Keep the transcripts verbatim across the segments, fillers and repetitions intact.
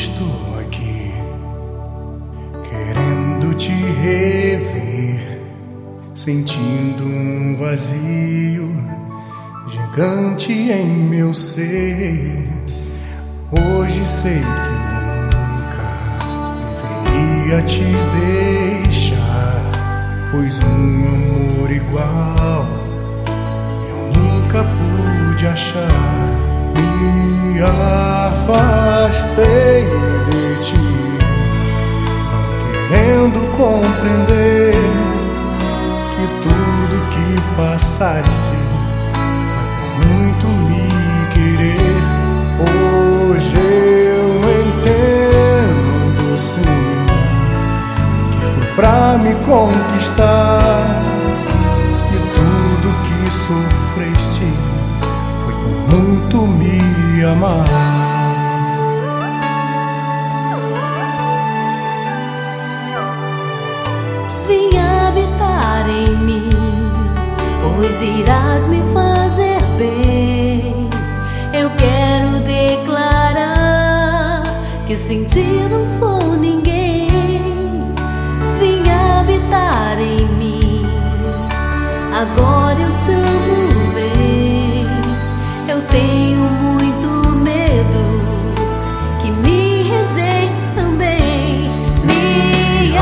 estou aqui querendo te rever, sentindo um vazio gigante em meu ser. Hoje sei que nunca deveria te deixar, pois um amor igual eu nunca pude achar. Me afastei de ti, não querendo compreender que tudo que passaste foi por muito me querer. Hoje eu entendo sim que foi pra me conquistar, que tudo que sofreste foi por muito me amar. Vem habitar em mim, pois irás me fazer bem. Eu quero declarar que sem ti não sou ninguém. Vem habitar em mim, agora eu te amo bem. Eu tenho muito medo que me rejeites também. Me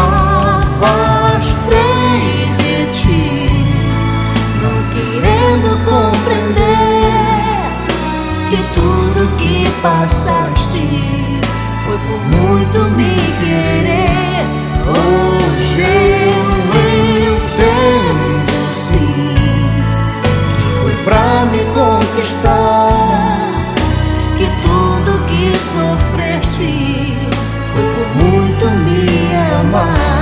afastei de ti, não querendo compreender que tudo que passaste foi por muito me querer. Hoje eu entendo sim que foi pra me conquistar, que tudo que sofreste foi por muito me amar.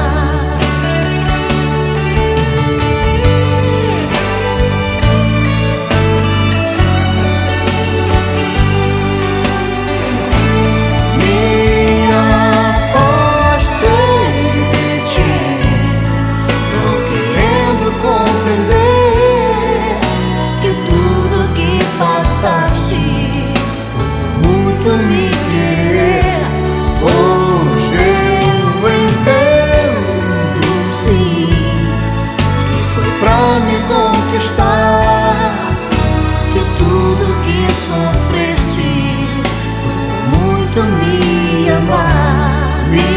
Me querer. Hoje eu entendo sim que foi pra me conquistar, que tudo que sofreste foi por muito me amar. Me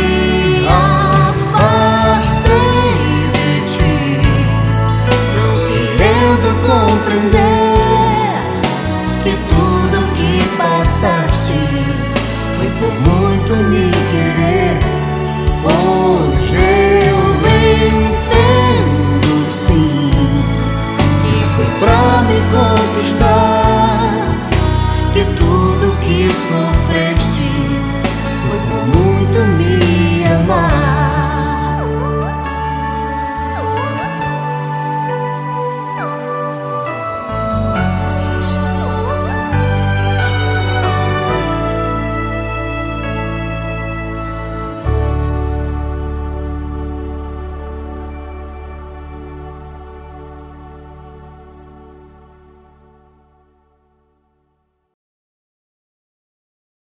afastei de ti, não querendo compreender que tudo que passaste foi por muito me